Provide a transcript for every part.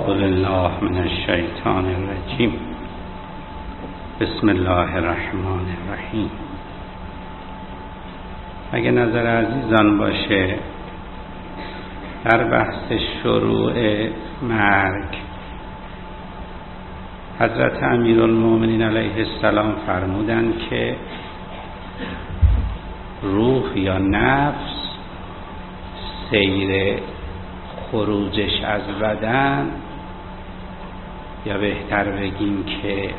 أعوذ بالله من الشیطان الرجیم. بسم الله الرحمن الرحیم. اگه نظر عزیزان باشه در بحث شروع مرگ حضرت امیرالمومنین علیه السلام فرمودند که روح یا نفس سیر خروجش از بدن، یا بهتر بگیم که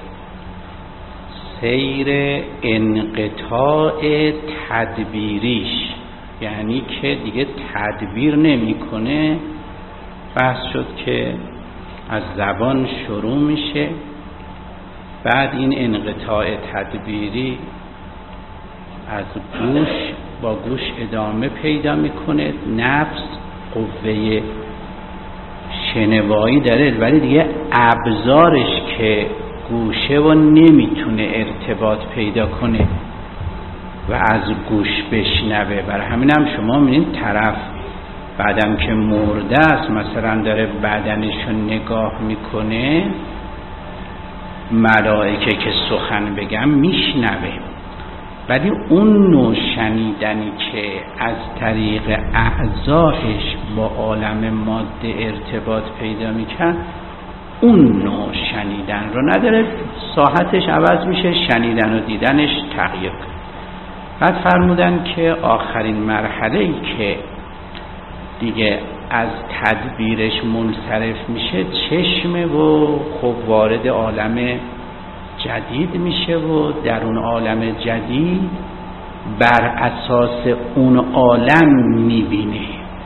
سیر انقطاع تدبیریش، یعنی که دیگه تدبیر نمیکنه، بحث شد که از زبان شروع میشه، بعد این انقطاع تدبیری از گوش با گوش ادامه پیدا میکنه. نفس قوه شنوایی داره ولی دیگه ابزارش که گوشه و نمیتونه ارتباط پیدا کنه و از گوش بشنوه. برای همین هم شما میبینید طرف بعدم که مرده است مثلا داره بدنشو نگاه میکنه، ملائکه که سخن بگم میشنوه، ولی اون نوع شنیدنی که از طریق اعضایش با عالم ماده ارتباط پیدا میکرد، اون نوع شنیدن رو نداره، ساحتش عوض میشه، شنیدن و دیدنش تغییر. بعد فرمودن که آخرین مرحله‌ای که دیگه از تدبیرش منصرف میشه چشمه و خب وارد عالم جدید میشه و در اون عالم جدید بر اساس اون عالم میبینه.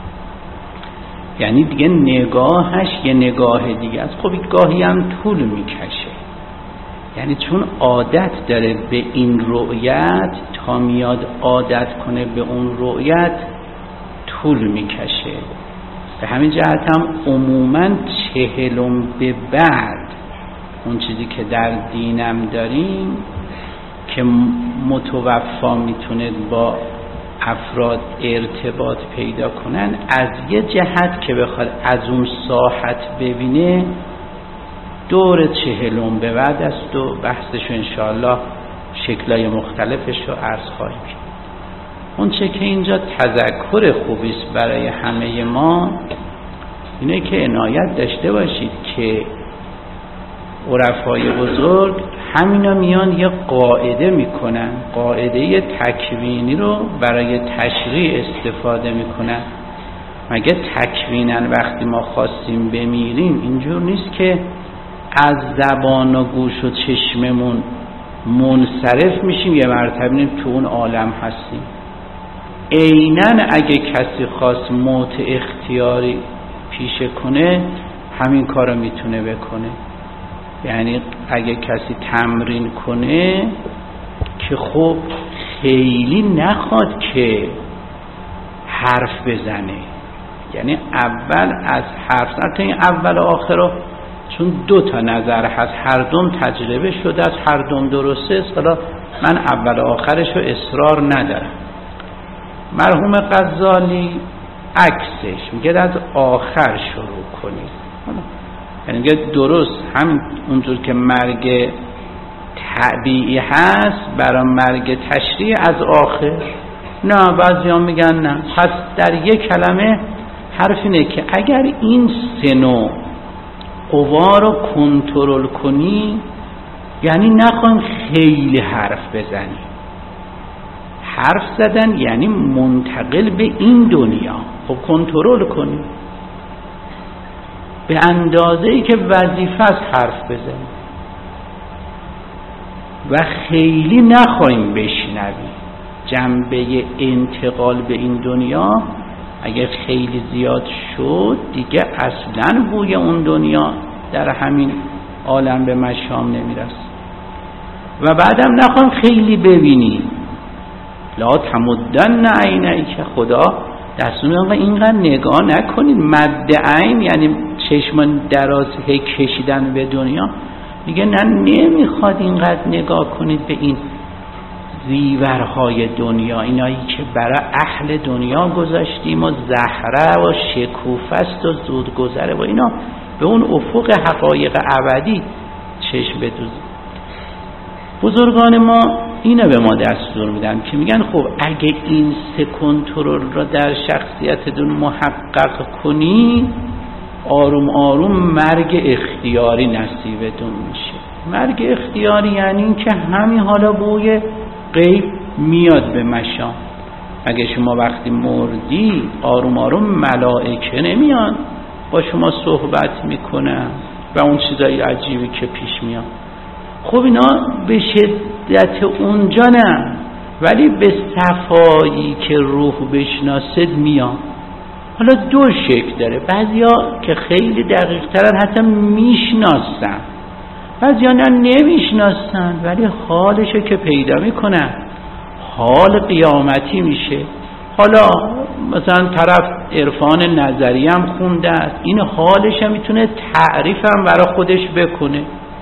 یعنی دیگه نگاهش یه نگاه دیگه است. خب گاهی هم طول میکشه، یعنی چون عادت داره به این رؤیت، تا میاد عادت کنه به اون رؤیت طول میکشه. به همین جهت هم عموماً 40 به بعد اون چیزی که در دینم داریم که متوفا میتونه با افراد ارتباط پیدا کنن، از یه جهت که بخواد از اون ساحت ببینه دور 40 به بعد است و بحثشو انشاءالله شکلای مختلفش رو عرض خواهیم کرد. اون چه که اینجا تذکر خوبیست برای همه ما اینه که عنایت داشته باشید که عرفای بزرگ همینا میان یه قاعده میکنن، قاعده تکوینی رو برای تشریع استفاده میکنن. مگه تکویناً وقتی ما خواستیم بمیریم اینجور نیست که از زبان و گوش و چشممون منصرف میشیم یه مرتبه تو اون عالم هستیم. عیناً اگه کسی خواست موت اختیاری پیشه کنه همین کارو میتونه بکنه. یعنی اگه کسی تمرین کنه که خب خیلی نخواد که حرف بزنه، یعنی اول از حرف زدن، این اول و آخر رو چون 2 نظر هست، هر دوم تجربه شده است، هر دوم درسته است، حالا من اول و آخرش رو اصرار ندارم. مرحوم غزالی عکسش میگه از آخر شروع کنید، یعنی میگه درست هم اونجور که مرگ طبیعی هست برای مرگ تشریع از آخر. نه بعضی ها میگن نه. پس در یک کلمه حرف اینه که اگر این 3 نوع قوا رو کنترل کنی، یعنی نخواهیم خیلی حرف بزنی. حرف زدن یعنی منتقل به این دنیا، خب کنترل کنی به اندازه‌ای که وظیفه است حرف بزنی و خیلی نخواهیم بشنوی. جنبه انتقال به این دنیا اگر خیلی زیاد شد دیگه اصلاً بوی اون دنیا در همین عالم به مشام نمیرسه. و بعدم نخواهیم خیلی ببینی. لا تمدن عینیک، خدا دستون آقا اینقدر نگاه نکنید. مد عین یعنی چشمان دراز کشیدن به دنیا. میگه نه نمیخواد اینقدر نگاه کنید به این زیورهای دنیا، اینایی که برای اهل دنیا گذاشتیم و زهره و شکوفه است و زود گذره و اینا به اون افق حقایق ابدی چشم بدوزید. بزرگان ما اینو به ما دستور میدن که میگن خب اگه این سه کنترل را در شخصیتتون محقق کنی، آروم آروم مرگ اختیاری نصیبتون میشه. مرگ اختیاری یعنی این که همین حالا بوی غیب میاد به مشام. اگه شما وقتی مردی آروم آروم ملائکه نمیان با شما صحبت میکنن و اون چیزای عجیبی که پیش میاد. خب اینا به شدت اونجا نه، ولی به صفایی که روح بشناسد میان. حالا دو شکل داره، بعضیا که خیلی دقیق ترن حتی میشناسن، بعضیا نه نمیشناسن ولی حالشو که پیدا میکنن حال قیامتی میشه. حالا مثلا طرف عرفان نظری هم خونده است، این حالش هم میتونه تعریف هم برای خودش بکنه،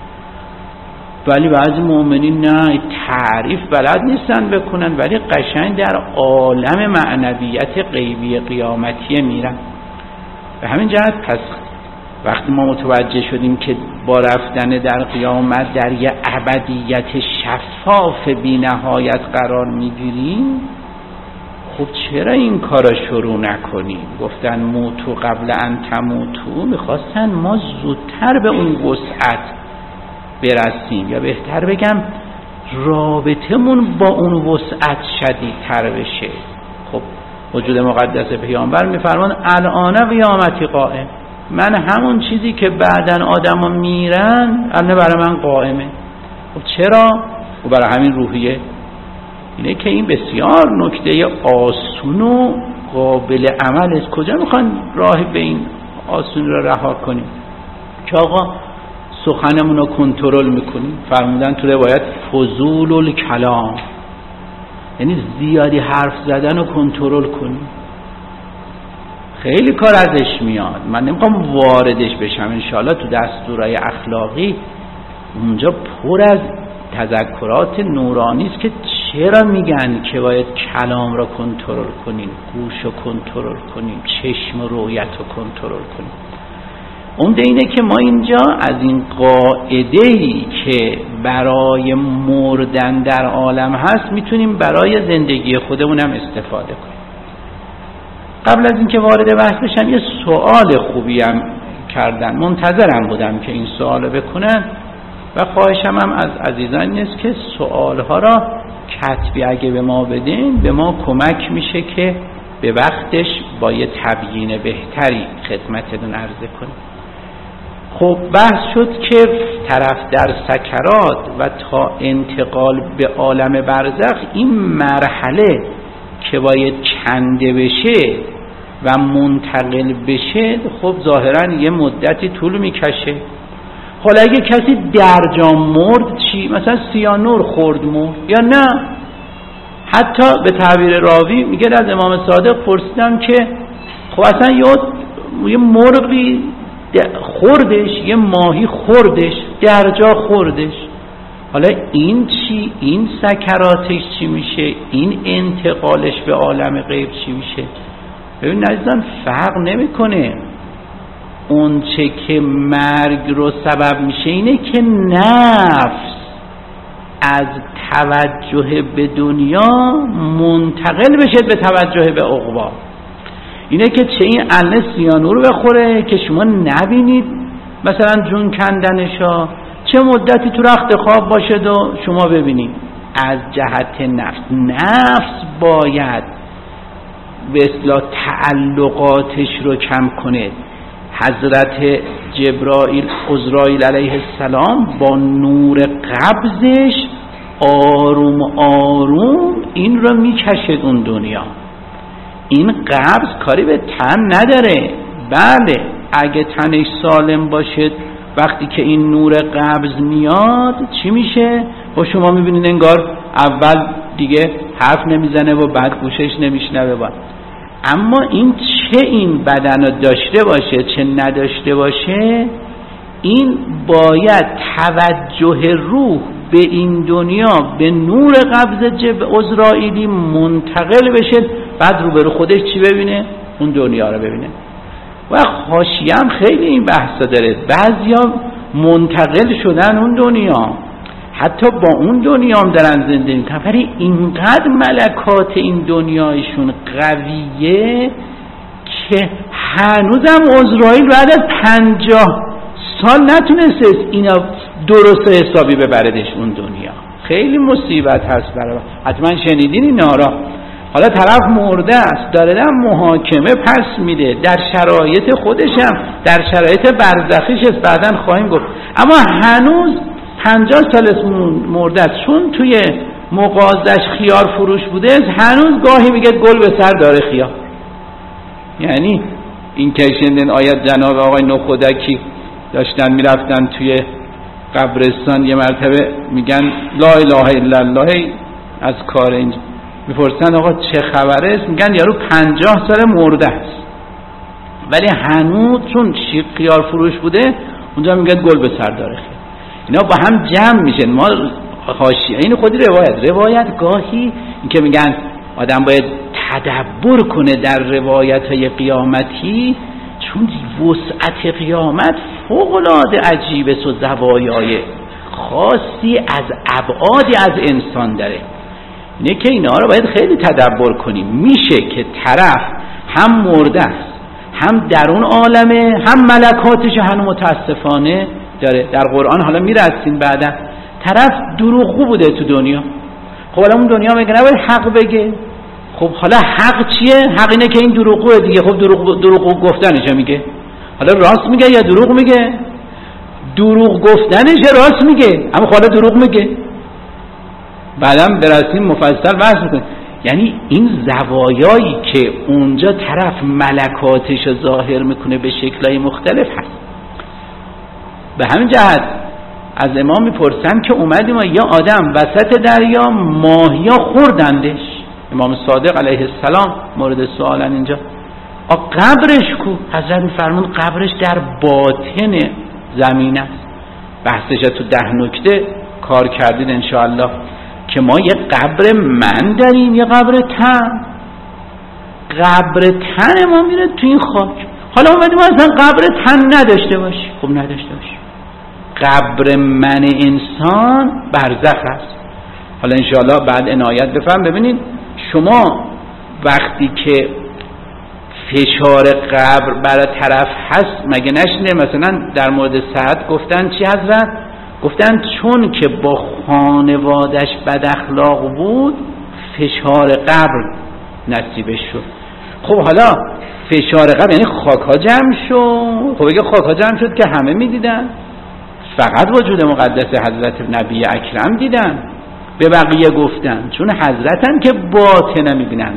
ولی بعضی مؤمنین نه تعریف بلد نیستن بکنن ولی قشنگ در عالم معنویت غیبی قیامتی میرن. به همین جهت پس وقتی ما متوجه شدیم که با رفتن در قیامت در یه ابدیت شفاف بی نهایت قرار میگیریم، خب چرا این کارا شروع نکنیم؟ گفتن موتو قبل ان تموتو، میخواستن ما زودتر به اون وسعت برسیم، یا بهتر بگم رابطمون با اون وسعت شدیدتر بشه. خب وجود مقدس پیامبر میفرمان الان قیامتی قائم، من همون چیزی که بعدن آدم ها میرن الان برای من قائمه. خب چرا؟ و برای همین روحیه اینه که این بسیار نکته آسون و قابل عمل است. کجا میخوان راه به این آسون را رها کنیم که آقا سخنمون رو کنترل میکنیم؟ فرمودن تو روایت فضول الکلام، یعنی زیادی حرف زدن رو کنترل کنیم. خیلی کار ازش میاد، من نمیخوام واردش بشم، انشاءالله تو دستورای اخلاقی اونجا پر از تذکرات نورانی است که چرا میگن که باید کلام را کنترل کنیم، گوش رو کنترل کنیم، چشم و رؤیت رو کنترل کنیم. عمده اینه که ما اینجا از این قاعده‌ای که برای مردن در عالم هست میتونیم برای زندگی خودمون هم استفاده کنیم. قبل از اینکه وارد بحث بشم یه سوال خوبی هم کردن، منتظرم بودم که این سوالو بکنن و خواهشم هم از عزیزان نیست که سوالها را کتبی اگه به ما بدین به ما کمک میشه که به وقتش با یه تبیین بهتری خدمتتون عرضه کنیم. خب بحث شد که طرف در سکرات و تا انتقال به عالم برزخ این مرحله که باید کنده بشه و منتقل بشه خب ظاهرا یه مدتی طول میکشه. حالا اگه کسی درجا مرد چی؟ مثلا سیانور خورد مرد یا نه؟ حتی به تعبیر راوی میگه از امام صادق پرسیدم که خب اصلا یه مرغی خوردش، یه ماهی خوردش، درجا خوردش، حالا این چی؟ این سکراتش چی میشه؟ این انتقالش به عالم غیب چی میشه؟ ببین عزیزان فرق نمیکنه. اون چه که مرگ رو سبب میشه اینه که نفس از توجه به دنیا منتقل بشه به توجه به عقبی. اینه که چه این النه سیانور بخوره که شما نبینید مثلا جون کندنشا، چه مدتی تو رخت خواب باشد و شما ببینید. از جهت نفس باید به اصطلاح تعلقاتش رو کم کنه. حضرت جبرائیل عزرائیل علیه السلام با نور قبضش آروم آروم این رو میکشد اون دنیا. این قبض کاری به تن نداره. بله اگه تنش سالم باشد وقتی که این نور قبض میاد چی میشه؟ و شما میبینید انگار اول دیگه حرف نمیزنه و بعد گوشش نمیشنوه با. اما این چه این بدن رو داشته باشه چه نداشته باشه، این باید توجه روح به این دنیا به نور قبض عزرائیلی منتقل بشه، بعد روبرو خودش چی ببینه؟ اون دنیا رو ببینه. و حاشیه هم خیلی این بحثا داره. بعضیا منتقل شدن اون دنیا، حتی با اون دنیا هم دارن زندگی میکنن، ولی اینقدر ملکات این دنیایشون قویه که هنوزم عزرائیل بعد از 50 سال نتونسته اینا درست حسابی ببردش اون دنیا. خیلی مصیبت هست برای، حتما شنیدین اینا را. حالا طرف مرده است، داره محاکمه پس میده در شرایط خودشم، در شرایط برزخیش است، بعداً خواهیم گفت، اما هنوز 50 سال مرده است، چون توی مغازش خیار فروش بوده است، هنوز گاهی میگه گل به سر داره خیار. یعنی این که شنیدین آیت جناب آقای نخودکی داشتن میرفتن توی قبرستان، یه مرتبه میگن لا اله الا الله از کار اینجا، میپرسن آقا چه خبره است؟ میگن یارو 50 سال مرده است ولی هنوز چون خیار فروش بوده اونجا میگن گل به سر داره خیار. اینا با هم جمع میشن. ما حاشیه این خودی روایت گاهی این که میگن آدم باید تدبر کنه در روایت‌های قیامتی، چون وسعت قیامت فوق‌العاده عجیبه و زوایای خاصی از ابعادی از انسان داره. اینه که اینا رو باید خیلی تدبر کنیم. میشه که طرف هم مرده است، هم در اون عالمه، هم ملکاتش هم متاسفانه داره. در قرآن حالا میرسیم بعدا، طرف دروغگو بوده تو دنیا، خب حالا اون دنیا میگه نباید حق بگه. خب حالا حق چیه؟ حق اینه که این دروغگوه دیگه. خب دروغ گفتنش میگه، حالا راست میگه یا دروغ میگه؟ دروغ گفتنش راست میگه، اما حالا دروغ میگه. بعدم برسیم مفصل بحث میکنیم. یعنی این زوایایی که اونجا طرف ملکاتش ظاهر میکنه به شکلهای مختلف هست. به همین جهت از امام میپرسن که اومدیم یا آدم وسط دریا ماهیا خوردندش، امام صادق علیه السلام مورد سوالن اینجا، قبرش کو؟ حضرت میفرمون قبرش در باطن زمین است. بحثش تو 10 نکته کار کردید انشاءالله که ما یه قبر من داریم، یه قبر تن. قبر تن ما میره تو این خاک. حالا اومدیم اصلا قبر تن نداشته باشی، خب نداشته باشی. قبر من انسان برزخ است. حالا انشاءالله بعد عنایت بفهم. ببینید شما وقتی که فشار قبر برای طرف هست، مگه نشنه مثلا در مورد سعد گفتن چی حضرت؟ گفتن چون که با خانوادش بد اخلاق بود فشار قبر نصیبش شد. خب حالا فشار قبر یعنی خاکا جمع شد. خب اگه خاکا جمع شد که همه میدیدن، فقط وجود مقدس حضرت نبی اکرم دیدن، به بقیه گفتن چون حضرتن که باطنه میبینن.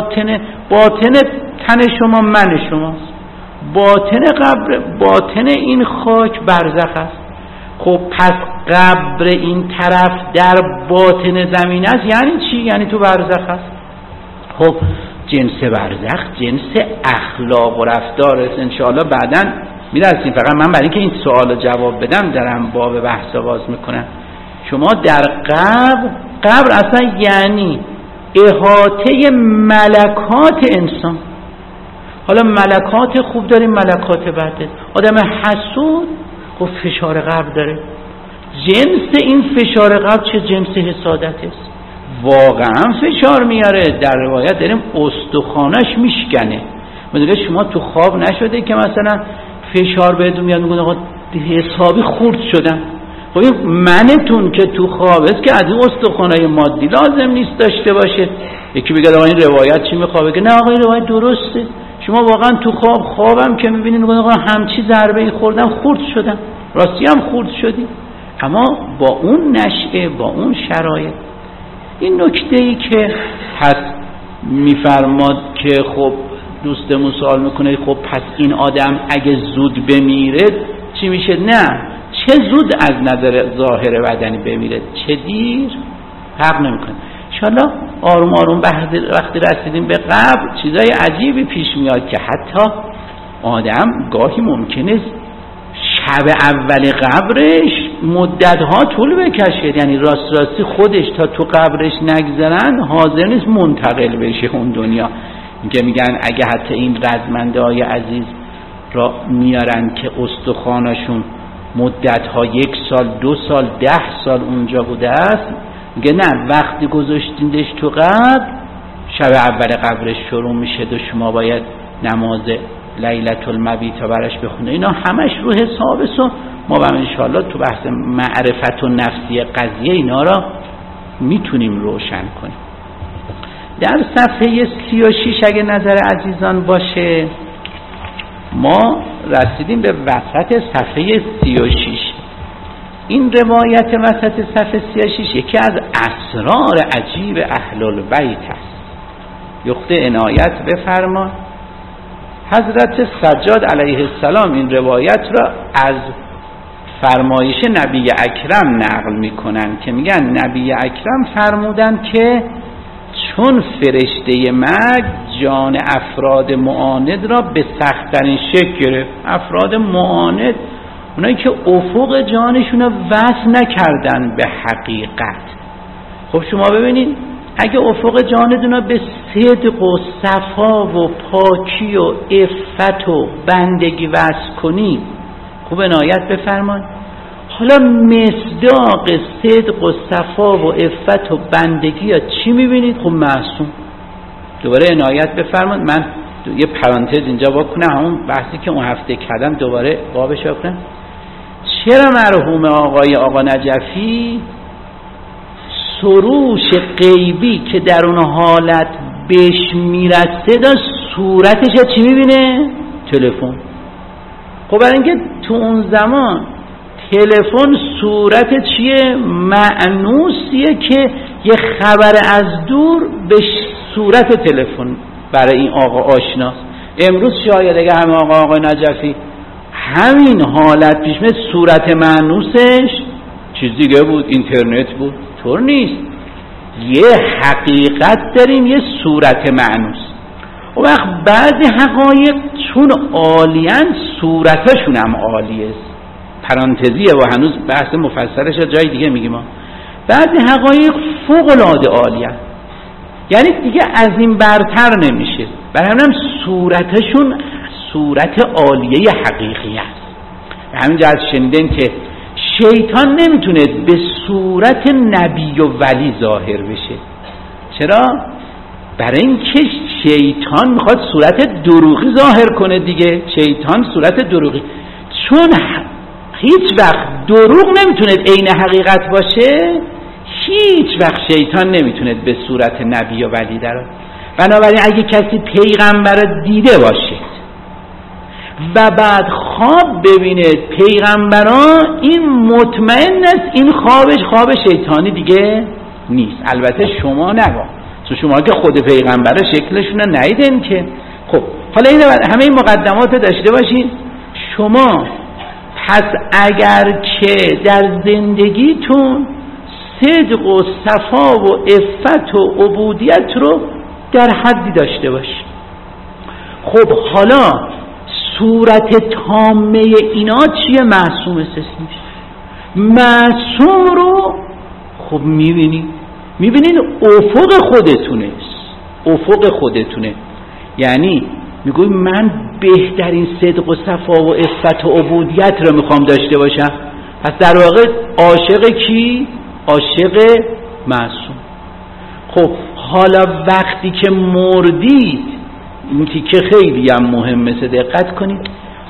باطن تن شما من شماست، باطن قبر، باطن این خاک برزخ است. خب پس قبر این طرف در باطن زمین است یعنی چی؟ یعنی تو برزخ است. خب جنس برزخ جنس اخلاق و رفتار است. انشاءالله بعداً میرسیم. فقط من برای اینکه این سوال جواب بدم دارم باب بحث باز میکنم. شما در قبر اصلا یعنی احاطه ملکات انسان. حالا ملکات خوب داریم، ملکات بد. آدم حسود خب فشار قبر داره. جنس این فشار قبر چه جنس حسادت است؟ واقعا فشار میاره. در روایت داریم استخوانش میشکنه. میدونید شما تو خواب نشده که مثلا فشار بهتون میاد میگن آقا حسابی خورد شدن؟ خب این منتون که تو خواب است که از این استخوانای مادی لازم نیست داشته باشه. یکی بگه آقا این روایت چی میخواد؟ بگه نه آقا این روایت درسته. شما واقعا تو خوابم که میبینید میگن آقا همچی ضربه ای خوردم خورد شدم. راستی هم خورد شدی. اما با اون نشأه، با اون شرایط. این نکته‌ای که هست میفرماد که خب دوستمون سوال میکنه خب پس این آدم اگه زود بمیره چی میشه؟ نه، چه زود از نظر ظاهر بدنی بمیره، چه دیر فرق نمیکنه. انشالله آروم آروم وقتی رسیدیم به قبر چیزای عجیبی پیش میاد که حتی آدم گاهی ممکنه شب اول قبرش مدتها طول بکشه، یعنی راستی خودش تا تو قبرش نگذرن حاضر نیست منتقل بشه اون دنیا. که میگن اگه حتی این رزمنده های عزیز را میارن که استخوانشون مدت‌ها 1 سال 2 سال 10 سال اونجا بوده است، میگه نه وقتی گذاشتیندش تو قبر شب اول قبرش شروع میشه و شما باید نماز لیلة المبیت براش بخونه. اینا همش رو حسابه و ما هم انشاءالله تو بحث معرفت و نفسی قضیه اینا را میتونیم روشن کنیم. در صفحه 36 اگه نظر عزیزان باشه ما رسیدیم به وسط صفحه 36. این روایت وسط صفحه 36 یکی از اسرار عجیب اهل البیت است. یخته عنایت بفرما حضرت سجاد علیه السلام این روایت را از فرمایش نبی اکرم نقل میکنن که میگن نبی اکرم فرمودن که چون فرشته مرگ جان افراد معاند را به سخت‌ترین شکل گرفت. افراد معاند اونایی که افق جانشون رو وصل نکردن به حقیقت. خب شما ببینید اگه افق جانتون رو به صدق و صفا و پاکی و عفت و بندگی وصل کنی، خوب عنایت بفرمایید. حالا مصداق صدق و صفا و عفت و بندگی ها چی میبینید؟ خب معصوم. دوباره عنایت بفرمایید. من یه پرانتز اینجا بکنم، همون بحثی که اون هفته کردم دوباره بابش بکنم. چرا مرحوم آقا نجفی سروش غیبی که در اون حالت بهش میرسه دا صورتش چی میبینه؟ تلفن. خب برای اینکه تو اون زمان تلفن صورت چیه؟ مأنوسیه که یه خبر از دور به صورت تلفن برای این آقا آشناست. امروز شاید اگه همه آقا نجفی همین حالت پیش میاد صورت مأنوسش چیز دیگه بود، اینترنت بود. طور نیست. یه حقیقت داریم، یه صورت مأنوس. و وقت بعضی حقایق چون عالیان صورتشون هم عالیه. پرانتزیه و هنوز بحث مفصلش جای دیگه میگیم. بعضی حقایق فوق العاده عالیه، یعنی دیگه از این برتر نمیشه. برای همین صورتشون صورت عالیه حقیقی است. همینجا از شنیدن که شیطان نمیتونه به صورت نبی و ولی ظاهر بشه. چرا؟ برای اینکه شیطان میخواد صورت دروغی ظاهر کنه دیگه. شیطان صورت دروغی، چون هیچ وقت دروغ نمیتونه عین حقیقت باشه، هیچ وقت شیطان نمیتونه به صورت نبی و ولی درآید. بنابراین اگه کسی پیغمبر رو دیده باشید و بعد خواب ببینه پیغمبران، این مطمئن است این خوابش خواب شیطانی دیگه نیست. البته شما نگاه، چون شما که خود پیغمبر شکلشون رو ندیدین که. خب حالا این همه این مقدمات داشته باشین شما. پس اگر که در زندگیتون صدق و صفا و عفت و عبودیت رو در حدی داشته باشید، خب حالا صورت تامه اینا چیه؟ معصوم اسمش. معصوم رو خب میبینین افق خودتونه، افق خودتونه. یعنی میگوی من بهترین صدق و صفا و عفت و عبودیت رو میخوام داشته باشم. پس در واقع عاشق کی؟ عاشق معصوم. خب حالا وقتی که مردید، این که خیلی هم مهمه دقت کنید،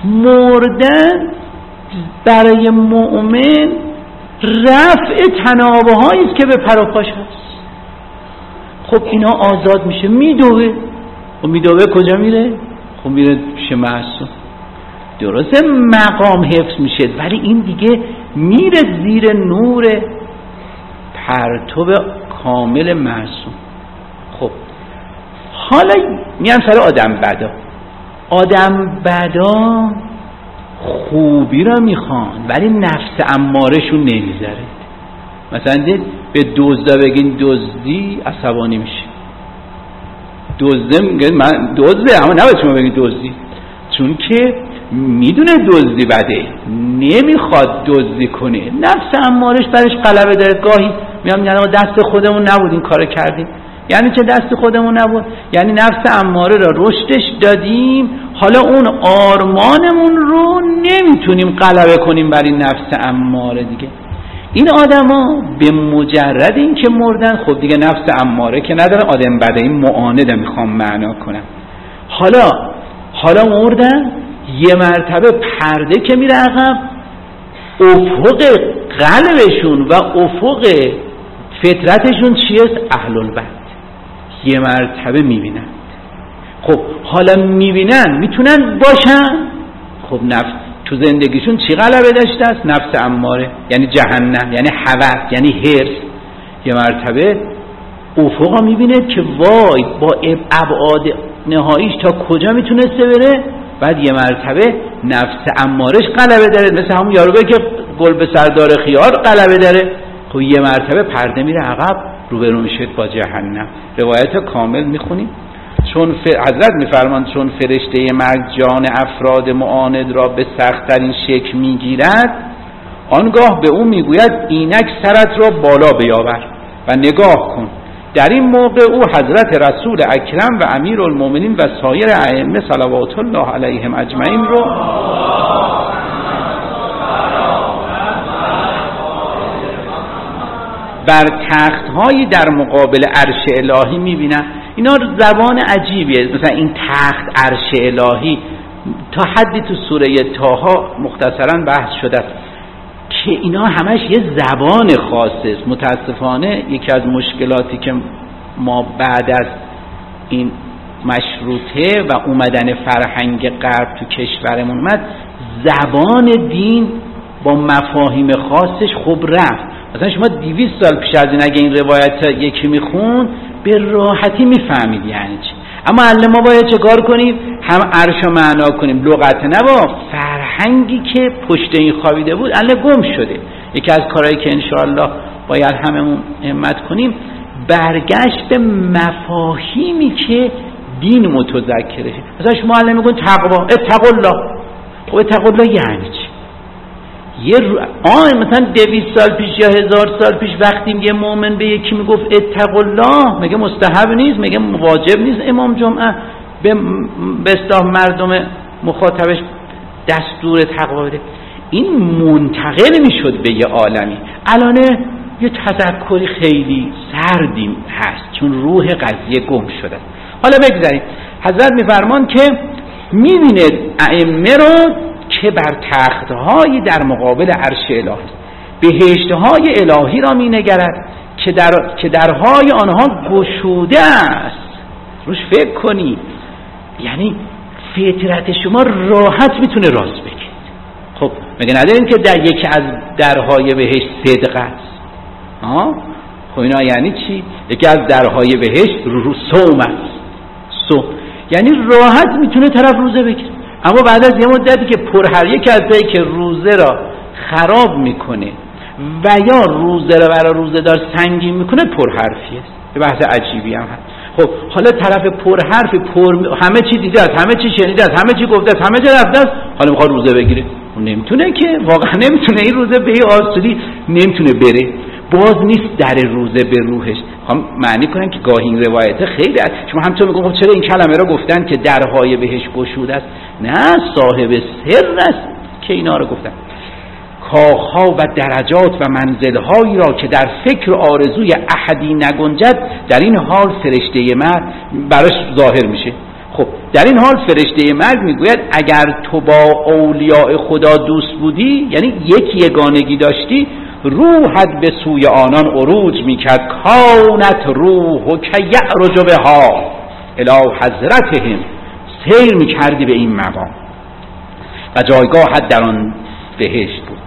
مردن برای مؤمن رفع تنابه هایی است که به پروپاش هست. خب اینا آزاد میشه، میدوه. و میدوه کجا میره؟ خب میره پیش معصوم. درسته مقام حفظ میشه، ولی این دیگه میره زیر نور پرتو کامل معصوم. خب حالا میان سر آدم بدا خوبی را میخوان ولی نفس امارشون نمیذاره. مثلا به دزدا بگین دزدی عصبانی میشه. دزده میگه من دزده، اما نباید شما بگین دزدی، چون که میدونه دزدی بده، نمیخواد دزدی کنه. نفس امارش برش غلبه داره. گاهی میام یعنی دست خودمون نبود این کارو کردیم. یعنی چه دست خودمون نبود؟ یعنی نفس اماره را رشدش دادیم، حالا اون آرمانمون رو نمیتونیم غلبه کنیم بر این نفس اماره دیگه. این آدما به مجرد این که مردن، خب دیگه نفس اماره که نداره، آدم بده، این معانده میخوام معنا کنم. حالا مردن، یه مرتبه پرده که میره عقب، افق قلبشون و افق فطرتشون چیست؟ اهل البیت. یه مرتبه میبینن. خب حالا میبینن میتونن باشن؟ خب نفس تو زندگیشون چی غلبه داشته است؟ نفس اماره، یعنی جهنم، یعنی هوس، یعنی حرص. یه مرتبه افقا میبینه که وای با ابعاد نهاییش تا کجا میتونسته بره. بعد یه مرتبه نفس امارش غلبه داره، مثل همون یاروبه که گل به سردار خیار غلبه داره. خب یه مرتبه پرده میره عقب، روبرو میشه با جهنم. روایت کامل میخونیم. چون حضرت میفرمان چون فرشته مرگ جان افراد معاند را به سخت‌ترین شکل میگیرد، آنگاه به او میگوید اینک سرت را بالا بیاور و نگاه کن. در این موقع او حضرت رسول اکرم و امیر المؤمنین و سایر ائمه صلوات الله علیهم اجمعین رو بر تخت‌هایی در مقابل عرش الهی می‌بینن. اینا زبان عجیبیه. مثلا این تخت عرش الهی تا حدی تو سوره طه مختصراً بحث شده که اینا همش یه زبان خاصه است. متاسفانه یکی از مشکلاتی که ما بعد از این مشروطه و اومدن فرهنگ غرب تو کشورمون اومد، زبان دین با مفاهیم خاصش خوب رفت. مثلا شما 200 سال پیش از این اگه این روایت یکی میخون به راحتی میفهمید یعنی چی. اما الان ما باید چه کار کنیم؟ هم عرش رو معنا کنیم، لغت نبا فرهنگی که پشت این خوابیده بود الان گم شده. یکی از کارهایی که انشاءالله باید هممون همت کنیم برگشت به مفاهیمی که دین متذکره. مثلا شما الان میگن تقوا، اتقوا الله. خب اتقوا الله یعنی چی؟ مثلا 200 سال پیش یا 1000 سال پیش وقتی یه مؤمن به یکی میگفت اتقوا الله، مگه مستحب نیست؟ مگه واجب نیست امام جمعه به اصطلاح مردم مخاطبش دستور تقوا بده؟ این منتقل میشد به یه عالمی. الان یه تذکری خیلی سردی هست چون روح قضیه گم شده. حالا بگذاریم. حضرت میفرمان که میبینه ائمه رو که بر تخت‌های در مقابل عرش الهی، بهشت‌های الهی را می‌نگرد که درهای آنها گشوده است. روش فکر کنی، یعنی فطرت شما راحت میتونه راست بگید. خب مگه نداریم که در یکی از درهای بهشت صدق است؟ خب اینا یعنی چی؟ یکی از درهای بهشت صوم است. صوم یعنی راحت میتونه طرف روزه بگیره. اما بعد از یه مدتی که یکی از تایی که روزه را خراب میکنه و یا روزه را برای روزه دار سنگین میکنه پرحرفی است. به بحث عجیبی هم هست. خب حالا طرف پرحرفی همه چی دیده است، همه چی شنیده است، همه چی گفته است، همه چی رفته است، حالا میخواد روزه بگیره. نمیتونه که، واقعا نمیتونه. این روزه به این آسودی نمیتونه بره. باز نیست در روزه به روحش. هم معنی کنن که گاهی این روایت خیلی است. شما همچون میگم خب چرا این کلمه را گفتن که درهای بهش گشوده است؟ نه، صاحب سر است که اینا رو گفتن. کاخها و درجات و منزلهایی را که در فکر و آرزوی احدی نگنجد، در این حال فرشته مرگ براش ظاهر میشه. خب در این حال فرشته مرگ میگوید اگر تو با اولیاء خدا دوست بودی، یعنی یک یگانگی داشتی، روحت به سوی آنان عروج میکرد. کانت روح و که یعرج بها الی حضرتهم، سیر میکردی به این مقام و جایگاهت در آن بهشت بود.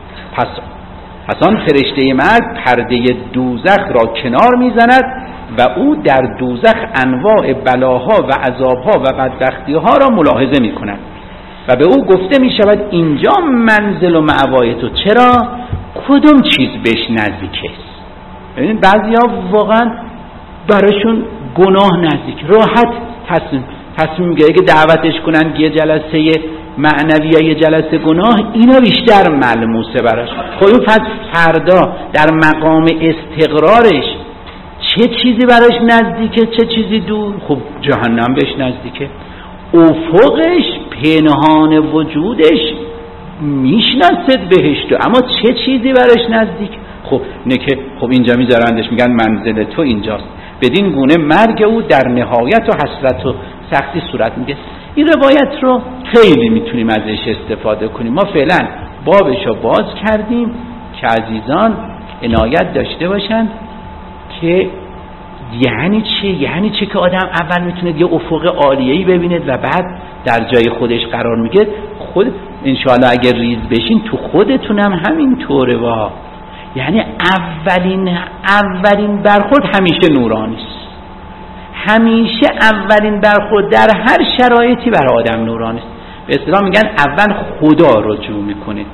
پس آن فرشته مرگ پرده دوزخ را کنار میزند و او در دوزخ انواع بلاها و عذابها و بدبختیها را ملاحظه میکند و به او گفته میشود اینجا منزل و مأوای تو. چرا؟ کدوم چیز بهش نزدیک است؟ ببینید بعضیا واقعا براشون گناه نزدیک، راحت تصمیم میگیره که دعوتش کنن یه جلسه معنوی یا یه جلسه گناه، اینا بیشتر ملموسه براش. خب این فردا در مقام استقرارش چه چیزی براش نزدیکه، چه چیزی دور؟ خب جهنم بهش نزدیکه. افقش پنهان وجودش میشناسد بهشتو، اما چه چیزی براش نزدیک؟ خب اینه که خب اینجا میذارندش میگن منزل تو اینجاست، بدین گونه مرگ او در نهایت و حسرت و سختی صورت میگه. این روایت رو خیلی میتونیم ازش استفاده کنیم. ما فعلا بابش رو باز کردیم که عزیزان عنایت داشته باشن که یعنی چه که آدم اول میتونه یه افق عالیه‌ای ببیند و بعد در جای خودش قرار میگه. خود انشاءالله اگر ریز بشین تو خودتونم همین طوره وا. یعنی اولین برخورد همیشه نورانی است. همیشه اولین برخورد در هر شرایطی برای آدم نورانی است. به اصطلاح میگن اول خدا رجوع میکنه،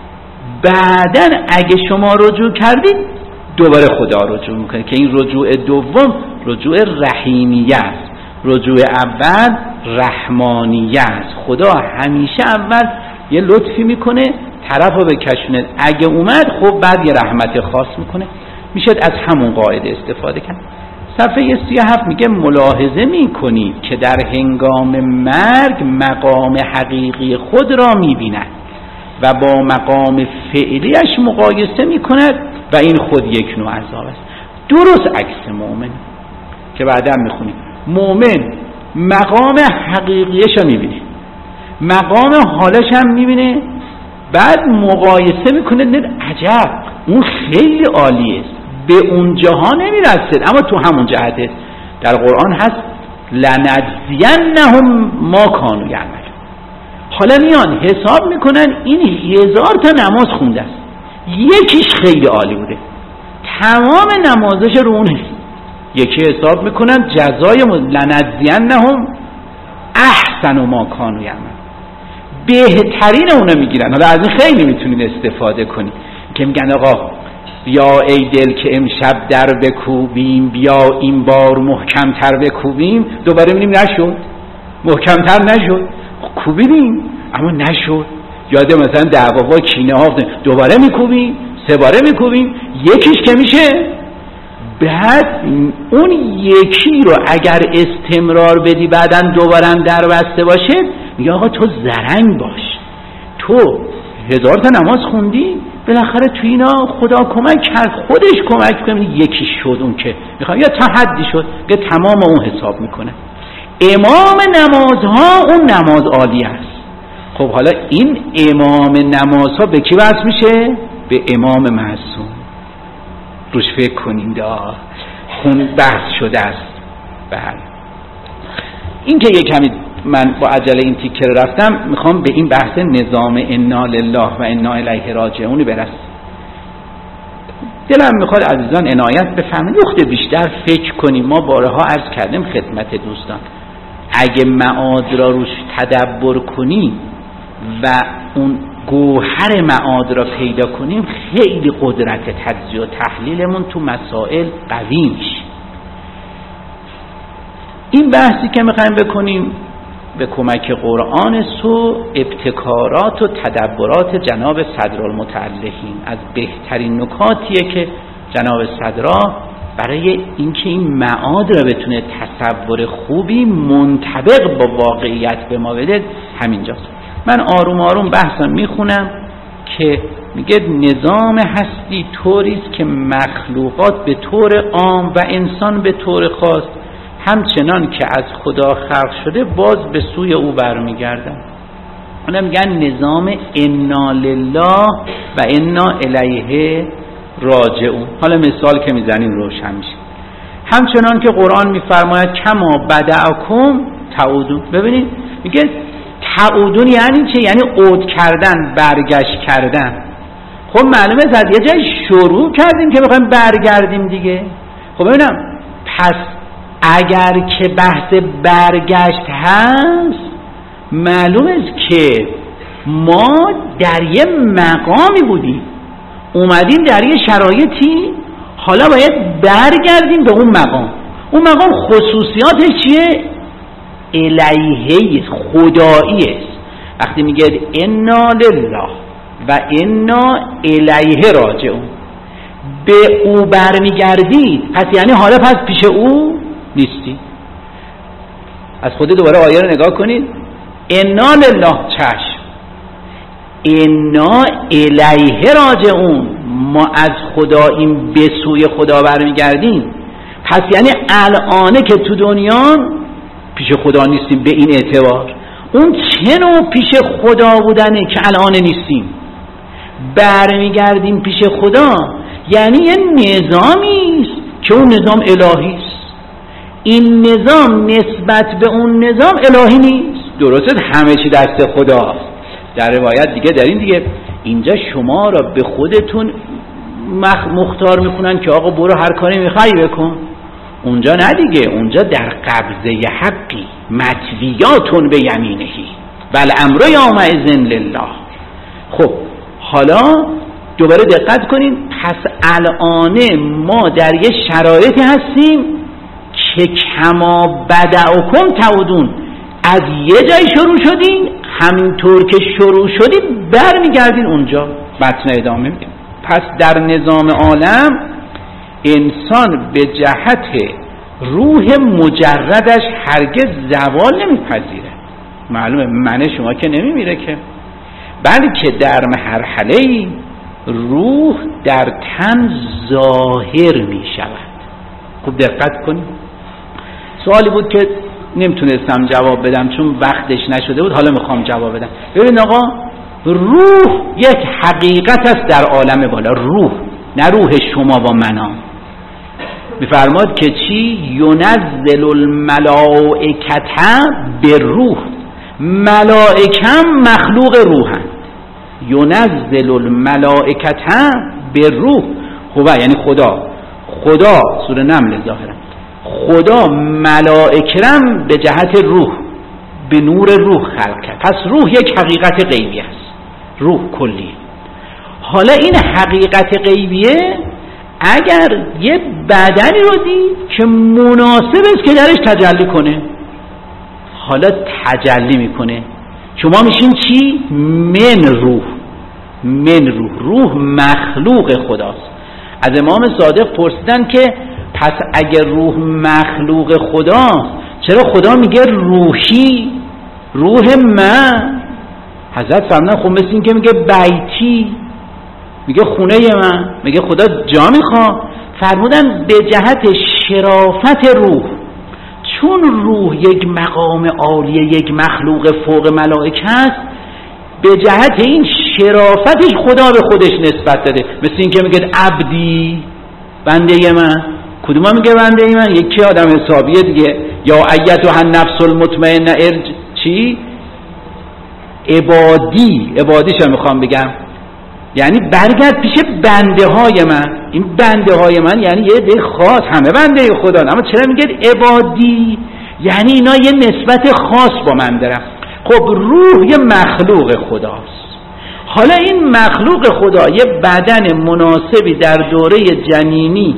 بعدن اگه شما رجوع کردید دوباره خدا رجوع میکنه که این رجوع دوم رجوع رحیمیه است، رجوع اول رحمانیه است. خدا همیشه اول یه لطفی میکنه طرف رو بکشونه، اگه اومد خب بعد یه رحمت خاص میکنه. میشه از همون قاعده استفاده کرد. صفحه 37 میگه ملاحظه میکنید که در هنگام مرگ مقام حقیقی خود را میبیند و با مقام فعلیش مقایسه میکند و این خود یک نوع عذاب است. درست عکس مؤمن که بعدا میخونید. مؤمن مقام حقیقیش رو میبینه، مقام حالش هم میبینه، بعد مقایسه میکنه. نه عجب اون خیلی عالی است، به اون جاها نمیرسد اما تو همون جهته. در قرآن هست لنجزینهم ما کانوا یعملون. حالا میان حساب میکنن این 1000 تا نماز خونده است، یکیش خیلی عالی بوده، تمام نمازش رو اون یکی حساب میکنن جزای لنجزینهم احسن ما کانوا یعملون، بهترین اونو میگیرن. حالا از این خیلی میتونین استفاده کنید که میگن آقا بیا ای دل که امشب در بکوبیم، بیا این بار محکمتر بکوبیم. دوباره میبینیم نشد، محکمتر نشد، کوبیدیم اما نشد. یاد مثلا دعوا با کینه ها دوباره میکوبیم، 3 باره میکوبیم، یکیش که میشه. بعد اون یکی رو اگر استمرار بدی بعدن دوباره در بسته باشه، میگه آقا تو زرنگ باش، تو 1000 تا نماز خوندی، بالاخره تو اینا خدا کمک کرد، خودش کمک کنه. یکی شد اون که میخوام یا تا حدی شد که تمام اون حساب میکنه. امام نمازها اون نماز عالی است. خب حالا این امام نمازها به کی وصل میشه؟ به امام معصوم. روش فکر کنیم دا خون بحث شده است. بله این که یک کمی من با عجله این تیکه رو رفتم، میخوام به این بحث نظام انا لله و انا الیه راجعون برسم. دلم میخواد عزیزان عنایت بفهمید، نقطه بیشتر فکر کنیم. ما بارها عرض کردیم خدمت دوستان، اگه معاد را روش تدبر کنیم و اون گوهر معاد را پیدا کنیم، خیلی قدرت تجزیه و تحلیلمون تو مسائل قوی میشه. این بحثی که میخوایم بکنیم به کمک قرآن و ابتکارات و تدبرات جناب صدرالمتعلقین از بهترین نکاتیه که جناب صدرا برای اینکه این معاد را بتونه تصور خوبی منطبق با واقعیت به ما بده همینجاست. من آروم آروم بحثا میخونم که میگه نظام هستی طوریست که مخلوقات به طور عام و انسان به طور خاص همچنان که از خدا خلق شده باز به سوی او برمیگردن. اونا میگن نظام انا لله و انا الیه راجعون. حالا مثال که میزنیم روشن میشه. همچنان که قرآن میفرماید کما بدأکم تعودون. ببینید میگه تعودون یعنی چه؟ یعنی عود کردن، برگشت کردن. خب معلومه از یه جای شروع کردیم که بخوایم برگردیم دیگه. خب ببینم پس اگر که بحث برگشت هست، معلوم است که ما در یه مقامی بودیم، اومدیم در یه شرایطی، حالا باید برگردیم به اون مقام. اون مقام خصوصیاتش چیه؟ الیهی، خدایی است. وقتی میگه انا لله و انا الیه راجعون، به او برمیگردید، پس یعنی حالا پس پیش او نیستی. از خود دوباره آیه رو نگاه کنید. انا لله چشم، انا الیه راجعون، ما از خدا این به سوی خدا برمیگردیم. پس یعنی الانه که تو دنیا پیش خدا نیستیم به این اعتبار، اون چه نوع پیش خدا بودنه که الان نیستیم؟ برمیگردیم پیش خدا یعنی یه نظامی است که اون نظام الهی است. این نظام نسبت به اون نظام الهی نیست. درسته همه چی دست خداست. در روایت دیگه در این دیگه اینجا شما را به خودتون مختار میکنن که آقا برو هر کاری میخوای بکن. اونجا نه دیگه، اونجا در قبضه حقی مطویاتون به یمینهی بل امر یومئذ لله. خب حالا دوباره دقت کنین، پس الان ما در یه شرایطی هستیم که کما بدأکم تعودون، از یه جای شروع شدین همینطور که شروع شدین برمیگردین اونجا. متن ادامه میگه پس در نظام عالم انسان به جهت روح مجردش هرگز زوال نمیپذیره. معلومه من شما که نمیمیره که، بلکه در مرحله روح در تن ظاهر میشود. خوب دقت کنید، سوالی بود که نمیتونستم جواب بدم چون وقتش نشده بود، حالا میخوام جواب بدم. ببین آقا، روح یک حقیقت است در عالم بالا، روح نه روح شما و منا. میفرماد که چی؟ ینزل الملائکه بالروح، ملائکه مخلوق روحن. ینزل الملائکه بالروح، خوبه یعنی خدا سوره نمل ظاهرا خدا ملائکه به جهت روح به نور روح خلق کرد. پس روح یک حقیقت غیبی است، روح کلیه. حالا این حقیقت غیبیه اگر یه بدنی رو دید که مناسب است که درش تجلی کنه، حالا تجلی میکنه، شما میشین چی؟ من روح مخلوق خداست. از امام صادق پرسیدن که پس اگر روح مخلوق خداست چرا خدا میگه روحی، روح من؟ حضرت فرمودن خب مثل این که میگه بیتی، میگه خونه من، میگه خدا جا میخواد. فرمودن به جهت شرافت روح، چون روح یک مقام عالیه، یک مخلوق فوق ملائکه است، به جهت این شرافتش خدا به خودش نسبت داده. مثل این که میگه عبدی، بنده من. کدوم میگه بنده من؟ یکی آدم حسابیه دیگه. یا ایتها النفس المطمئنه چی؟ عبادیش هم میخوام بگم، یعنی برگرد پیش بنده های من. این بنده های من یعنی یه ده خاص، همه بنده خدا، اما چرا میگه عبادی؟ یعنی اینا یه نسبت خاص با من دارن. خب روح یه مخلوق خداست. حالا این مخلوق خدا یه بدن مناسبی در دوره جنینی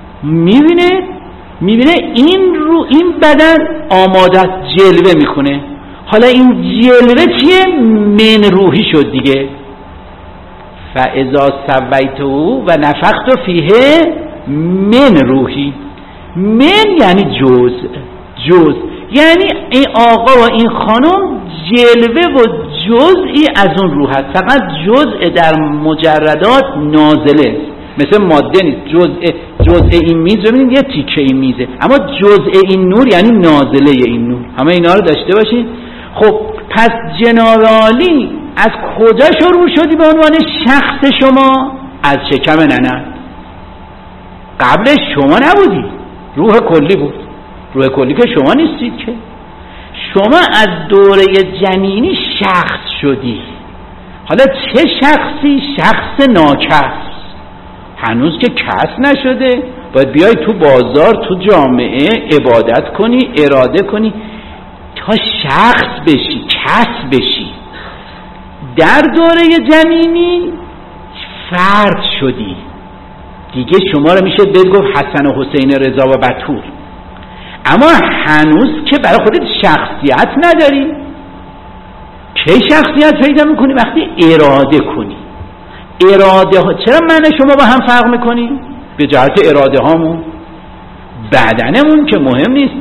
میبینه این بدن آماده جلوه میکنه. حالا این جلوه چیه؟ من روحی شد دیگه. فاذا سویته و نفخت فیه من روحی. من یعنی جزء، یعنی این آقا و این خانم جلوه و جزئی از اون روح هست. فقط جزء در مجردات نازله، مثل ماده نیست. جزء این میز، ببینید یه تیکه این میزه، اما جزء این نور یعنی نازله این نور. همه اینا رو داشته باشید. خب پس جناب عالی از کجا شروع شدی به عنوان شخص شما؟ از شکم ننه. قبلش شما نبودی، روح کلی بود. روح کلی که شما نیستید که، شما از دوره جنینی شخص شدی. حالا چه شخصی؟ شخص ناکس، هنوز که کس نشده. باید بیای تو بازار، تو جامعه عبادت کنی، اراده کنی تا شخص بشی، کس بشی. در دوره جنینی فرد شدی دیگه. شما رو میشه بگفت حسن و حسین، رضا و بتول. اما هنوز که برای خودت شخصیت نداری. کی شخصیت پیدا میکنی؟ وقتی اراده کنی. اراده ها چرا من شما با هم فرق میکنی؟ به جهت اراده هامون. بدنمون که مهم نیست.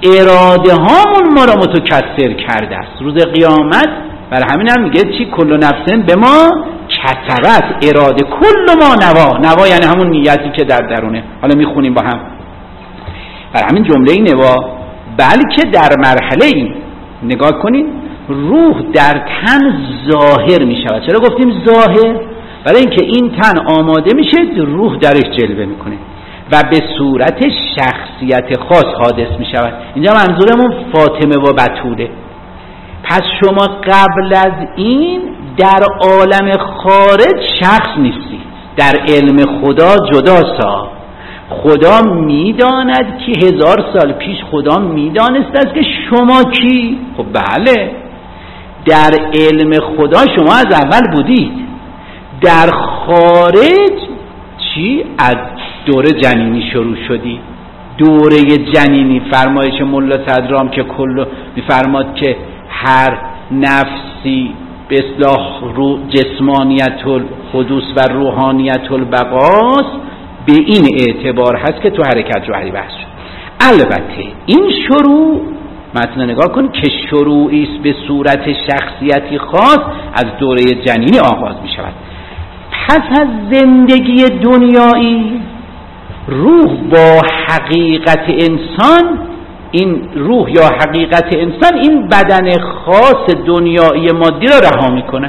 اراده هامون ما را متکثر کرده است روز قیامت. برای همین هم میگه چی؟ کل نفس به ما کسبت، اراده کل ما نوا یعنی همون نیتی که در درونه. حالا میخونیم با هم. برای همین جمله نوا بلکه در مرحله ای نگاه کنید روح در تن ظاهر میشود. چرا گفتیم ظاهر؟ برای اینکه این تن آماده میشه روح درش جلوه میکنه و به صورت شخصیت خاص حادث میشود. اینجا منظورمون فاطمه و بتوله. پس شما قبل از این در عالم خارج شخص نیستی، در علم خدا جداسا. خدا میداند که 1000 سال پیش خدا میدانست است که شما کی؟ خب بله، در علم خدا شما از اول بودید. در خارج چی؟ از دوره جنینی شروع شدی. دوره جنینی فرمایش ملا صدرام که کل میفرماد که هر نفسی به اصطلاح جسمانیت الحدوث و روحانیت البقاست، به این اعتبار هست که تو حرکت جوهری بحث شد. البته این شروع متن نگاه کن که شروعی است به صورت شخصیتی خاص از دوره جنینی آغاز می شود. پس از زندگی دنیایی روح با حقیقت انسان، این روح یا حقیقت انسان این بدن خاص دنیایی مادی را رها میکنه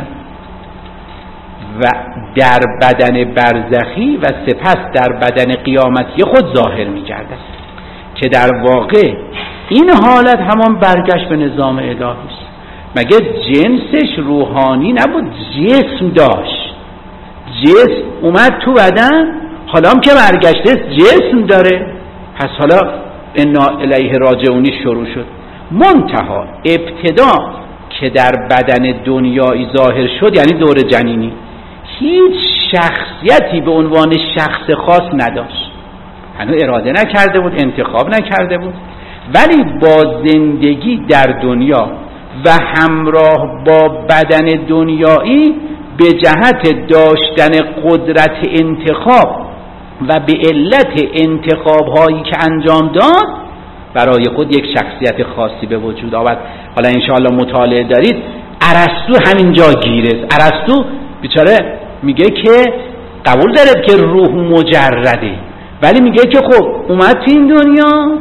و در بدن برزخی و سپس در بدن قیامتی خود ظاهر میگردد که در واقع این حالت همان برگشت به نظام الهی است. مگه جنسش روحانی نبود؟ جسم داشت، جسم اومد تو بدن، حالا هم که برگشته جسم داره. پس حالا انا الیه راجعونی شروع شد. منتها ابتدا که در بدن دنیایی ظاهر شد یعنی دور جنینی هیچ شخصیتی به عنوان شخص خاص نداشت، هنوز اراده نکرده بود، انتخاب نکرده بود، ولی با زندگی در دنیا و همراه با بدن دنیایی به جهت داشتن قدرت انتخاب و به علت انتخاب هایی که انجام داد برای خود یک شخصیت خاصی به وجود آورد. حالا انشاءالله مطالعه دارید. ارسطو همینجا گیره. ارسطو بیچاره میگه که قبول داره که روح مجرده، ولی میگه که خب اومد تو این دنیا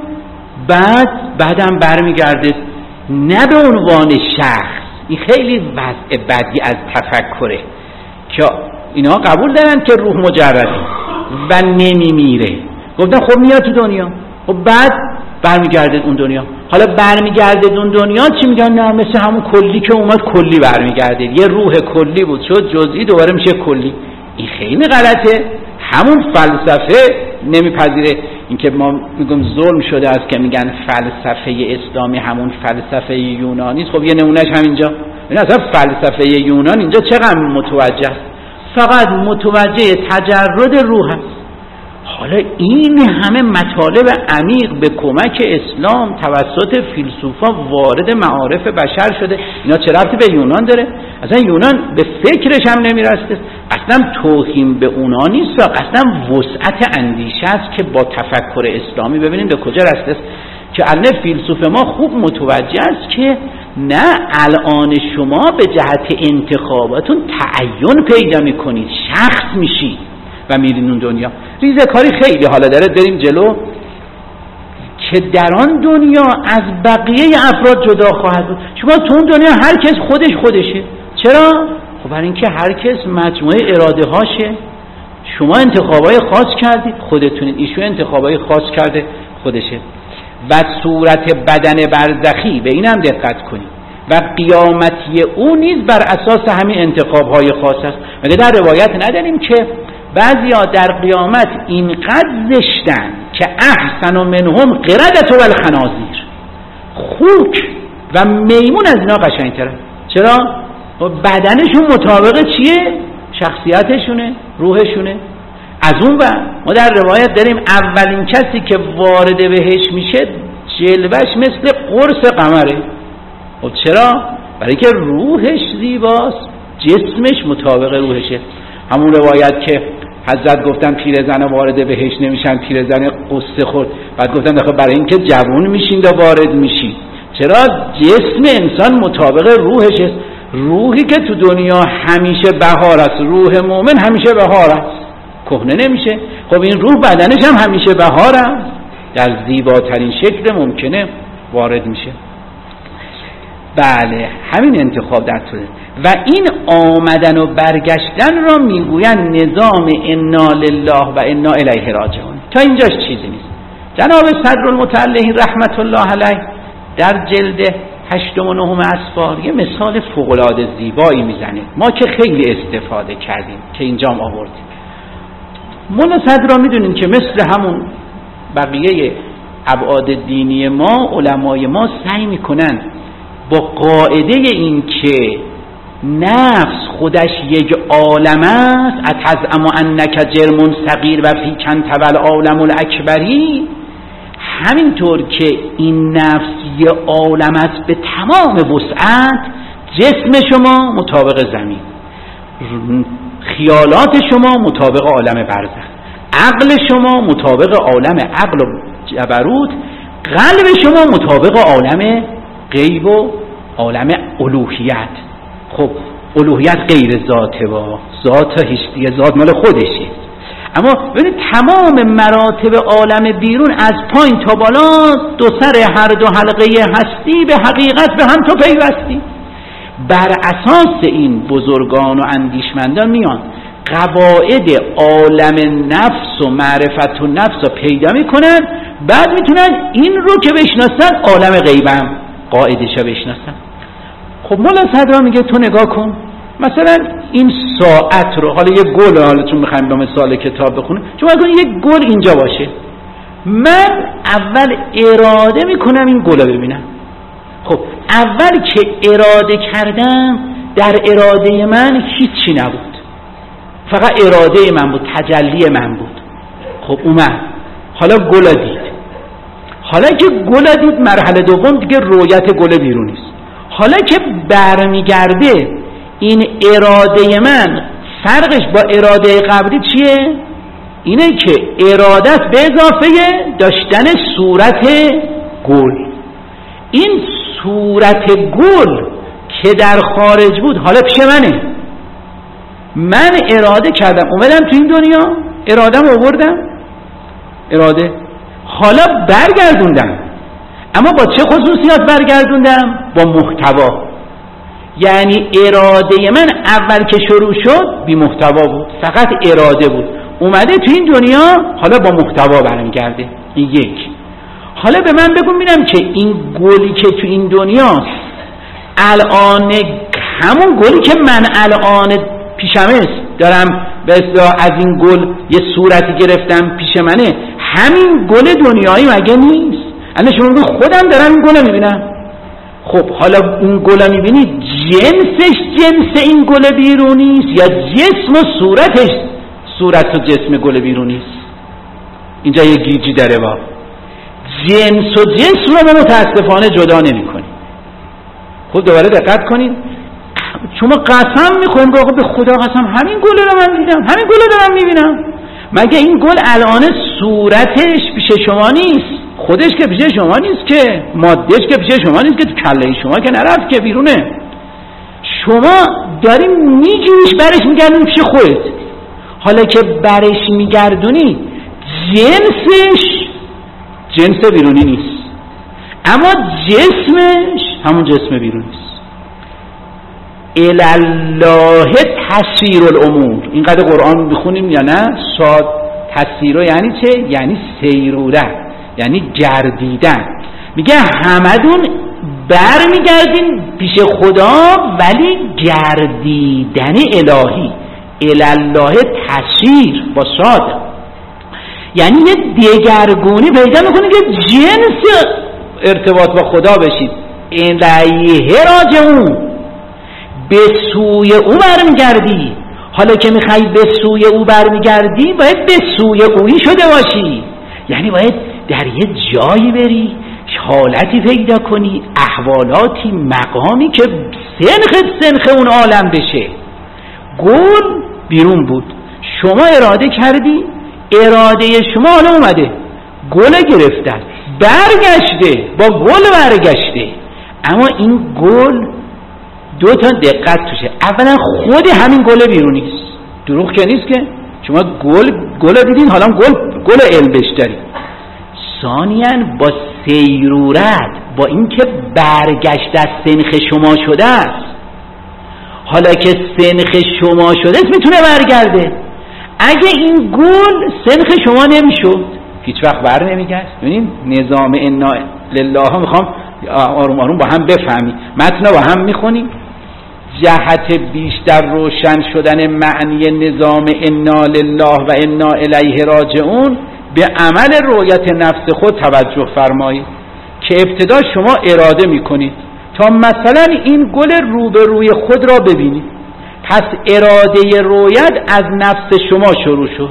بعدم برمیگرده نه به عنوان شخص. این خیلی وضع بدی از تفکره که اینا قبول دارن که روح مجرده و نمیمیره. گفتن خب میاد تو دنیا، خب بعد برمیگرده اون دنیا. حالا برمیگرده اون دنیا چی میگن؟ نه مثل همون کلی که اومد کلی برمیگرده. یه روح کلی بود شد جزئی دوباره میشه کلی. این خیلی غلطه. همون فلسفه نمیپذیره. اینکه ما میگم ظلم شده است که میگن فلسفه اسلامی همون فلسفه یونانی. خب یه نمونهش همینجا. این اصلا فلسفه یونان اینجا چقدر متوجه است؟ فقط متوجه تجرد روح است. حالا این همه مطالب عمیق به کمک اسلام توسط فیلسوفا وارد معارف بشر شده. اینا چه ربطی به یونان داره؟ اصلا یونان به فکرش هم نمیرسته. اصلا توهین به اونا نیست، اصلا وسعت اندیشه است که با تفکر اسلامی ببینیم به کجا رسته است. که الان فیلسوف ما خوب متوجه است که نه الان شما به جهت انتخاباتون تعین پیدا میکنید، شخص میشید و میرین اون دنیا. ریزه‌کاری خیلی حالا داره بریم جلو که در آن دنیا از بقیه افراد جدا خواهد بود. شما تو اون دنیا هر کس خودشه. چرا؟ خب برای اینکه هر کس مجموعه اراده هاشه. شما انتخابای خاص کردید خودتونید، ایشون انتخابای خاص کرده خودشه. و صورت بدن برزخی به این هم دقت کنید و قیامتی او نیز بر اساس همین انتخاب‌های خاص است. مگه در روایت نداریم که بعضیا در قیامت اینقدر زشتن که احسن منهم قردة و الخنازیر، خوک و میمون از اینا قشنگ‌تره. چرا؟ بدنشون مطابق چیه؟ شخصیتشونه، روحشونه. از اون ما در روایت داریم اولین کسی که وارد بهش میشه جلوش مثل قرص قمره. خب چرا؟ برای که روحش زیباست، جسمش مطابق روحشه. همون روایت که حضرت گفتن پیرزن وارد بهشت نمیشن، پیرزن قصه خورد. بعد گفتن آخه برای اینکه جوان میشین و وارد میشین. چرا؟ جسم انسان مطابق روحش است. روحی که تو دنیا همیشه بهار است، روح مومن همیشه بهار است، کهنه نمیشه. خب این روح بدنش هم همیشه بهار است، در زیباترین شکل ممکنه وارد میشه. بله همین انتخاب در طوره و این آمدن و برگشتن را میگویند نظام انا لله و انا الیه راجعون. تا اینجاش چیزی نیست. جناب صدرالمتعلقین رحمت الله علیه در جلد 8 و 9 اسفار یه مثال فوق‌العاده زیبایی میزنه، ما که خیلی استفاده کردیم که اینجام آوردیم. مولا صدرا میدونین که مثل همون بقیه ابعاد دینی ما، علمای ما سعی میکنن با قاعده این که نفس خودش یک عالم است، اتزعم انک جرم صغیر و فیکن تول عالم الاکبری، همینطور که این نفس یه عالم است به تمام وسعت، جسم شما مطابق زمین، خیالات شما مطابق عالم برزخ، عقل شما مطابق عالم عقل و جبروت، قلب شما مطابق عالم غیب و عالم الوهیت. خب الوهیت غیر ذاته و ذات هستی ذات مال خودشه، اما ببینید تمام مراتب عالم بیرون از پایین تا بالا دو سر هر دو حلقه هستی به حقیقت به هم تو پیوستی. بر اساس این بزرگان و اندیشمندان میان قواعد عالم نفس و معرفت و نفس رو پیدا میکنن، بعد میتونن این رو که بشناسن عالم غیبم قاعدش رو بشناسن. خب مولا صدرا میگه تو نگاه کن مثلا این ساعت رو، حالا یه گل، حالا چون میخوایم به مثال کتاب بخونیم، چون اگه یه گل اینجا باشه، من اول اراده میکنم این گل رو ببینم. خب اول که اراده کردم، در اراده من هیچی نبود، فقط اراده من بود، تجلی من بود. خب اومد حالا گل دید، حالا که گل دید مرحله دوم دیگه رویت گل بیرونی است. حالا که برمیگرده این اراده من، فرقش با اراده قبلی چیه؟ اینه که ارادت به اضافه داشتن صورت گل، این صورت گل که در خارج بود حالا پیش منه، من اراده کردم اومدم تو این دنیا، ارادم آوردم، اراده حالا برگردوندم، اما با چه خصوصیات برگردوندم؟ با محتوا. یعنی اراده من اول که شروع شد بی محتوا بود، فقط اراده بود، اومده تو این دنیا حالا با محتوا برمیگرده. این یک. حالا به من بگو میرم که این گلی که تو این دنیاست الان همون گلی که من الان پیشم است دارم به اصطلاح از این گل یه صورتی گرفتم پیش منه، همین گل دنیایی مگه نیست؟ الان شما بگو خودم دارم این گل میبینم. خب حالا این گل میبینی جنسش جنس این گل بیرونی است یا جسم و صورتش صورت و جسم گل بیرونی است؟ اینجا یه گیجی داره. با جنس و جسم رو ما متاسفانه جدا نمی کنیم. خب دوباره دقت کنید، شما قسم میکنیم به خدا قسم همین گل رو من دیدم، همین گل رو دارم میبینم. مگه این گل الان صورتش پیش شما نیست؟ خودش که پیش شما نیست، که مادهش که پیش شما نیست، که تو کله شما که نرفت که بیرونه. شما داریم میگیریش برش میگردونی پیش خودت. حالا که برش میگردونی جنسش جنس بیرونی نیست، اما جسمش همون جسم بیرونی است. الالله تسیر الامور. اینقدر قرآن بخونیم یا نه؟ شاد تسیرو یعنی چه؟ یعنی سیروره، یعنی گردیدن. میگه همدون برمیگردین پیش خدا ولی گردیدن الهی. الالله تسیر با شاد، یعنی یه دگرگونی پیدا میکنه که جنس ارتباط با خدا بشید. الیه راجعون، به سوی او برمیگردی. حالا که میخوای به سوی او برمیگردی باید به سوی اویی شده باشی، یعنی باید در یه جایی بری، حالتی پیدا کنی، احوالاتی، مقامی که سنخ اون عالم بشه. گل بیرون بود، شما اراده کردی، اراده شما حالا اومده گل گرفته، برگشته، با گل برگشته. اما این گل دو تا دقت توشه. اولا خود همین گل بیرونی است، دروغ که نیست که شما گل دیدین، حالا گل علبش دارید. ثانیاً با سیرورت، با اینکه برگشت از سنخ شما شده است، حالا که سنخ شما شده است میتونه برگرده. اگه این گل سنخ شما نمیشد هیچ وقت بر نمیگشت. ببینید نظام انا لله میخوام آروم آروم با هم بفهمید، متن با هم میخونیم. جهت بیشتر روشن شدن معنی نظام انا لله و انا الیه راجعون به عمل رؤیت نفس خود توجه فرمایید که ابتدا شما اراده میکنید تا مثلا این گل روبروی خود را ببینید. پس اراده رؤیت از نفس شما شروع شد،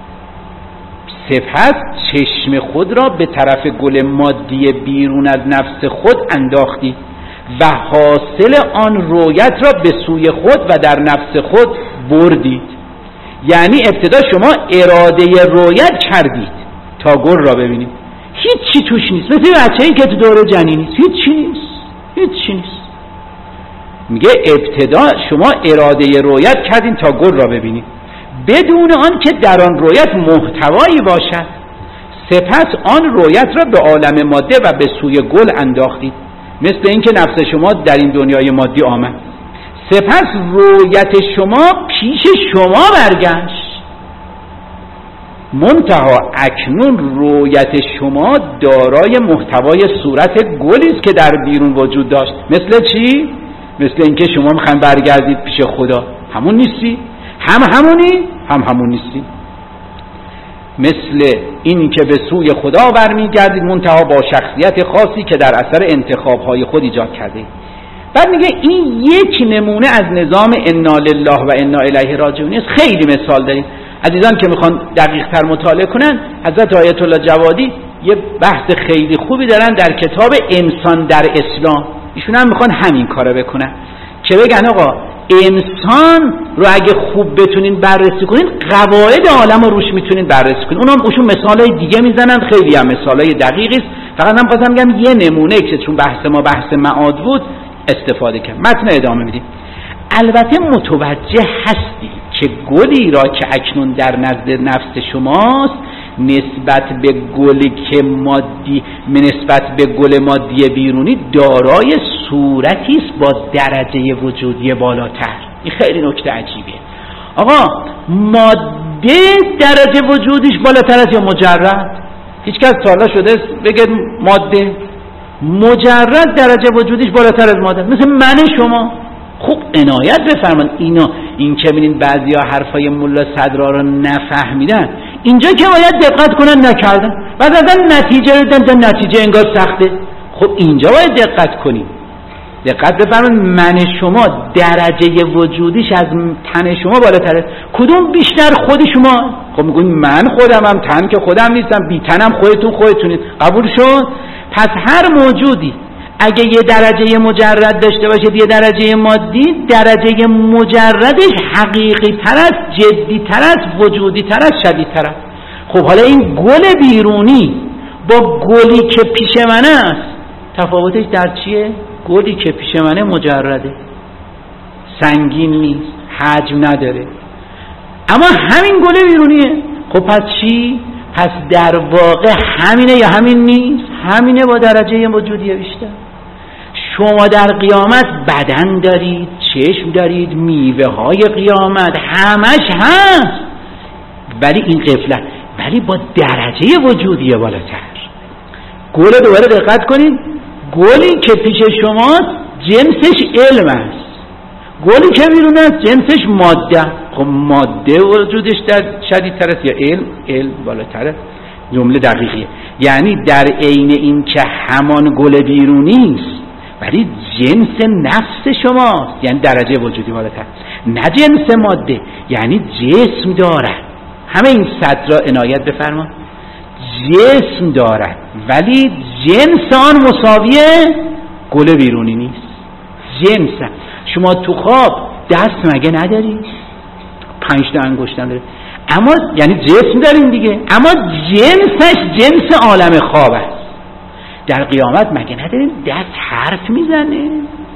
سپس چشم خود را به طرف گل مادی بیرون از نفس خود انداختید و حاصل آن رؤیت را به سوی خود و در نفس خود بردید. یعنی ابتدا شما اراده رؤیت کردید تا گل را ببینید. هیچی توش نیست، مثل بچه‌ای که تو دوره جنینی است، هیچی نیست. میگه ابتدا شما اراده رؤیت کردین تا گل را ببینید بدون آن که در آن رؤیت محتوایی باشد. سپس آن رؤیت را به عالم ماده و به سوی گل انداختید، مثل اینکه نفس شما در این دنیای مادی آمد. سپس رؤیت شما پیش شما برگشت. منتها اکنون رؤیت شما دارای محتوای صورت گلی است که در بیرون وجود داشت. مثل چی؟ مثل اینکه شما میخواین برگردید پیش خدا، همون نیستی؟ همون نیستی. مثل این که به سوی خدا برمیگردید، منتها با شخصیت خاصی که در اثر انتخاب‌های خود ایجاد کرده. بعد میگه این یک نمونه از نظام انا لله و انا الیه راجعون است. خیلی مثال داریم. عزیزان که میخوان دقیق تر مطالعه کنن، حضرت آیت الله جوادی یه بحث خیلی خوبی دارن در کتاب انسان در اسلام. ایشون هم میخوان همین کارو بکنن که بگن آقا انسان رو اگه خوب بتونین بررسی کنین، قواعد عالم رو روش میتونین بررسی کنین. اوشون مثالای دیگه میزنن، خیلی هم مثالای دقیقی است. فقط من خواستم بگم یه نمونه که چون بحث ما بحث معاد بود استفاده کنم. متن ادامه میدیم. البته متوجه هستی که گلی را که اکنون در نزد نفس شماست نسبت به گل مادی بیرونی دارای صورتی است با درجه وجودی بالاتر. این خیلی نکته عجیبه. آقا ماده درجه وجودیش بالاتر است یا مجرد؟ هیچ کس تا حالا شده بگه ماده مجرد درجه وجودیش بالاتر از ماده؟ مثل من شما. خوب عنایت بفرمایید. این که ببینید بعضیا حرفای ملا صدرا رو نفهمیدن، اینجا که باید دقت کنن نکردن، بعد از نتیجه رو دیدن نتیجه انگار سخته. خب اینجا باید دقت کنید. دقت بفرمایید. من شما درجه وجودیش از تن شما بالاتره. کدوم بیشتر؟ خود شما. خب میگن من خودمم، تن که خودم نیستم، بی تنم خودتونید. قبول شد؟ پس هر موجودی اگه یه درجه مجرد داشته باشه، یه درجه مادی، درجه مجردش حقیقی تر است، جدی تر است، وجودی تر است، شدید تر است. خب حالا این گل بیرونی با گلی که پیش من است تفاوتش در چیه؟ گلی که پیش منه مجرده، سنگین نیست، حجم نداره، اما همین گل بیرونیه. خب پس چی؟ پس در واقع همینه یا همین نیست؟ همینه با درجه وجودی بیشتر. شما در قیامت بدن دارید، چشم دارید، میوه های قیامت همش هست، ولی این غفلت، ولی با درجه وجودی بالاتر. گل دوباره دقت کنید. گلی که پیش شماست جنسش علم است، گلی که بیرون است جنسش ماده. خب ماده وجودش در شدیدتر است یا علم بالاتره؟ جمله دقیقیه. یعنی در عین این که همان گل بیرونی است ولی جنس نفس شماست، یعنی درجه وجودی بالاتر، نه جنس ماده، یعنی جسم دارد. همه این سطر را عنایت بفرما. جسم دارد ولی جنس آن مساوی گل بیرونی نیست. جنس. شما تو خواب دست مگه نداری؟ 5 تا انگشتم داره. اما یعنی جسم داریم دیگه، اما جنسش جنس عالم خواب است. در قیامت مگه نداریم دست حرف میزنه،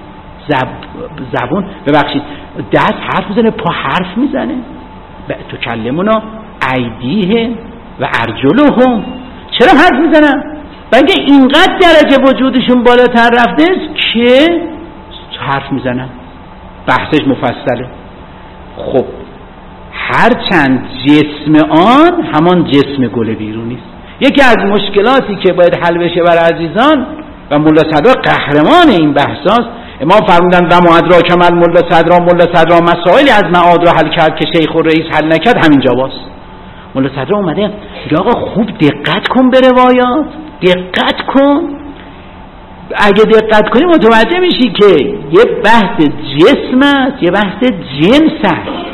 زبون ببخشید دست حرف میزنه، پا حرف میزنه، تکلمونا ایدیه و ارجلهم. چرا حرف میزنن؟ بلکه اینقدر درجه وجودشون بالاتر رفته است که حرف میزنن. بحثش مفصله. خب هرچند جسم آن همان جسم گل بیرونی است. یکی از مشکلاتی که باید حل بشه برای عزیزان و ملا صدرا قهرمان این بحثاست. امام فرمودن و معدراک من ملا صدرا مسائلی از معاد را حل کرد که شیخ الرئیس حل نکرد همینجا باست. ملا صدرا اومده میگه آقا خوب دقت کن به روایات، دقت کن. اگه دقت کنی متوجه میشی که یه بحث جسم است، یه بحث جنس است.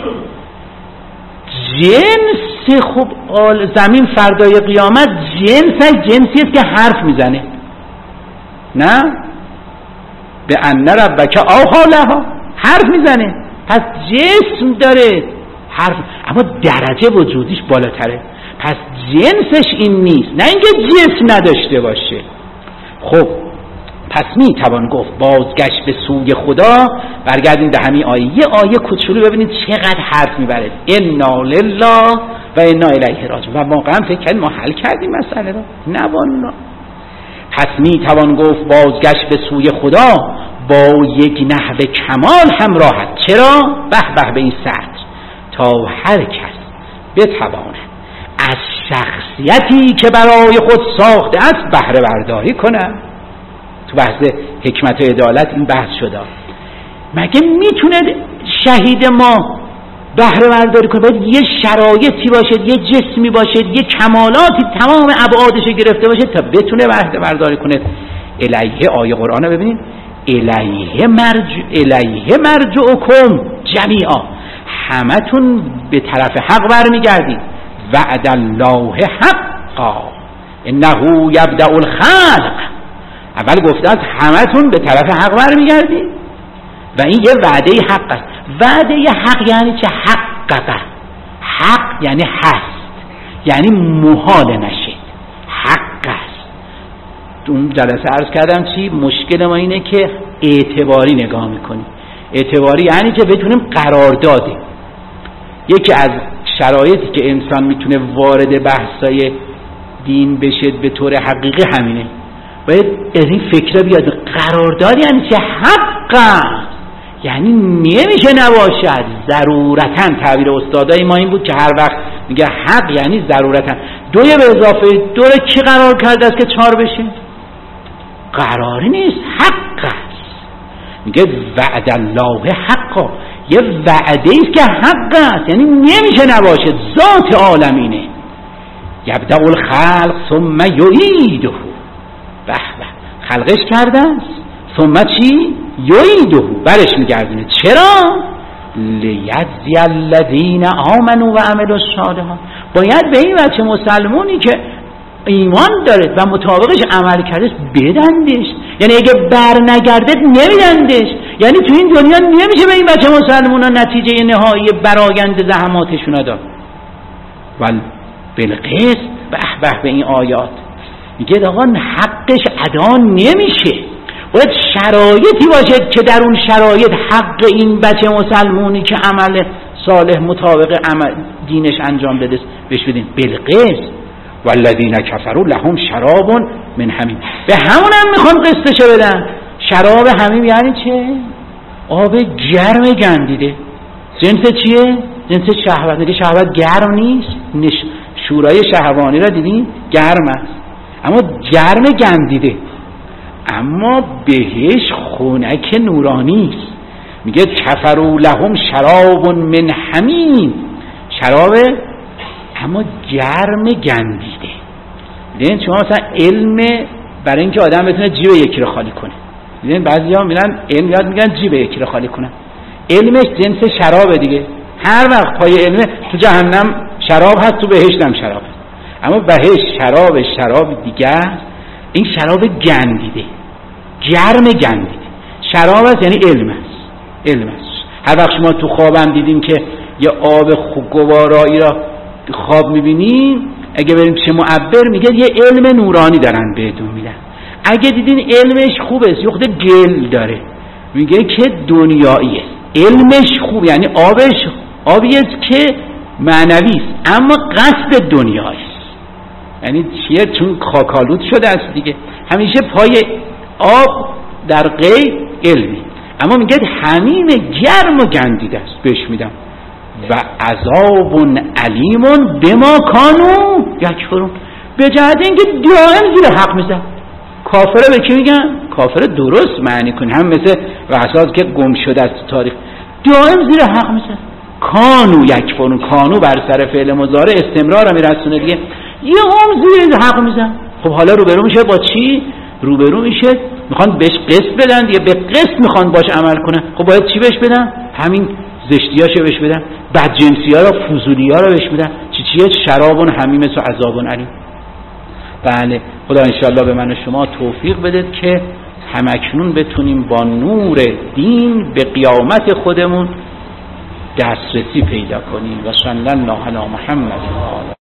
جنس خب زمین فردای قیامت جنسی است که حرف میزنه، نه به ان ربک آها لها، حرف میزنه. پس جسم داره حرف، اما درجه وجودیش بالاتره. پس جنسش این نیست، نه اینکه جسم نداشته باشه. خب پس میتوان گفت بازگشت به سوی خدا. برگردیم به همین آیه، یه آیه کوچولو ببینید چقدر حرف میبره. انا لله و انا الیه راجعون. و واقعا فکر کردیم ما حل کردیم مسئله رو؟ نه والله. پس میتوان گفت بازگشت به سوی خدا با یک نحو کمال همراهد. چرا؟ به به این سطر تا هر کس بتواند از شخصیتی که برای خود ساخته است بهره برداری کند. تو بحث حکمت و عدالت این بحث شده. مگه میتونه شهید ما بهره برداری کنه؟ باید یه شرایطی باشه، یه جسمی باشه، یه کمالاتی تمام ابعادش گرفته باشه تا بتونه بهره برداری کنه. الیه آیه قرآن ببینید، الیه مرجعکم جمیعا، همتون به طرف حق برمیگردید. وعد الله حقا انه یبدأ الخلق. اول گفته است همتون به طرف حق برمیگردید و این یه وعده حق است. وعده حق یعنی چه؟ حققه. حق یعنی هست، یعنی محال نشید، حق است. اون جلسه عرض کردم چی؟ مشکل ما اینه که اعتباری نگاه میکنیم. اعتباری یعنی که بتونیم قرار دادیم. یکی از شرایطی که انسان میتونه وارد بحثای دین بشه به طور حقیقی همینه. باید از این فکر بیاد. قرارداد یعنی چه؟ حق است، یعنی نمیشه نباشد. ضرورتاً تعبیر استادای ما این بود که هر وقت میگه حق یعنی ضرورتاً. دوی به اضافه دو رو کی قرار کرده است که 4 بشه؟ قراری نیست، حق است. میگه وعد الله حقا، یه وعده است که حق است، یعنی نمیشه نباشه. ذات عالمینه. یبدأ الخلق ثم یعیده. به به، خلقش کرده است ثم چی؟ یعیده، برش میگردونه. چرا؟ لیجزی الذین آمنوا و عملوا الصالحات. باید به این بچه مسلمونی که ایمان داره و مطابقش عمل کرده بدندش. یعنی اگه بر نگرده نمیدندش. یعنی تو این دنیا نمیشه به این بچه مسلمون ها نتیجه نهایی براینده زحماتشون داد. ول بالقسط. به این آیات میگه آقا حقش ادا نمیشه. باید شرایطی باشه که در اون شرایط حق این بچه مسلمونی که عمل صالح مطابق عمل دینش انجام بده بهش بدین. بالقسط. والذین کفروا لهم شراب من حمیم. به همون هم میخوان قسطشو بدن. شراب حمیم یعنی چه؟ آب گرم گندیده. جنس چیه؟ جنس شهوت. میگه شهوت گرم نیست. شورای شهوانی را دیدین؟ گرم است، اما گرم گندیده. اما بهش خنک نورانی است. میگه کفروا لهم شراب من حمیم. شراب اما گرم گندیده. دیدین شما مثلا علم برای اینکه آدم بتونه جیب یکی رو خالی کنه، دیدین بعضیا میرن علم یاد میگن جیب یکی رو خالی کنن. علمش جنس شرابه دیگه. هر وقت پای علم تو جهنم شراب هست، تو بهشت هم شراب هست. اما بهشت شراب دیگه است. این شراب گندیده، گرم گندیده. شراب است یعنی علم است. هر وقت شما تو خوابم دیدین که یه آب خوب گوارایی را خواب میبینی، اگه بریم پیش معبر میگه یه علم نورانی دارن بهتون میدن. اگه دیدین علمش خوبه، یه خود گل داره، میگه که دنیاییه. علمش خوب یعنی آبش آبیه که معنوی است اما قصد دنیاییست. یعنی چیه؟ چون خاکالود شده است دیگه. همیشه پای آب در غیب علمی، اما میگه حمیم گرم و گندیده است بهش میدم و عذاب علیم بما کانوا یکفرون. به جهت اینکه دائم زیر حق میزن. کافره به کی میگن؟ کافره درست معنی کن، هم مثل وحساس که گم شده است تاریخ، دائم زیر حق میزن. کانو یکفرون، کانو بر سر فعل مضارع استمرار هم میرسونه دیگه، یه زیر حق میزن. خب حالا روبرو میشه با چی؟ روبرو میشه میخوان بهش قسط بدن دیگه، به قسط میخوان باش عمل کنن. خب باید چی بهش بدن؟ همین زشتیاشو بهش بدن، بدجنسی‌ها رو، فضولی‌ها رو بهش بدن. چیه؟ شرابون حمیم و عذابون علیم. بله، خدا انشالله به من و شما توفیق بده که همکنون بتونیم با نور دین به قیامت خودمون دسترسی پیدا کنیم. و صلی الله علی محمد.